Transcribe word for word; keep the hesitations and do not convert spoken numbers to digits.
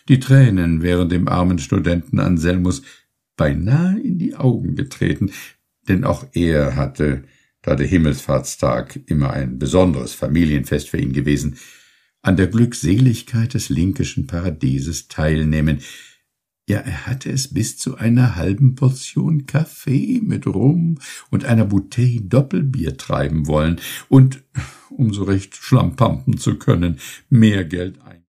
Die Tränen wären dem armen Studenten Anselmus beinahe in die Augen getreten, denn auch er hatte, da der Himmelfahrtstag immer ein besonderes Familienfest für ihn gewesen, an der Glückseligkeit des linkischen Paradieses teilnehmen. Ja, er hatte es bis zu einer halben Portion Kaffee mit Rum und einer Bouteille Doppelbier treiben wollen und, um so recht schlampampen zu können, mehr Geld ein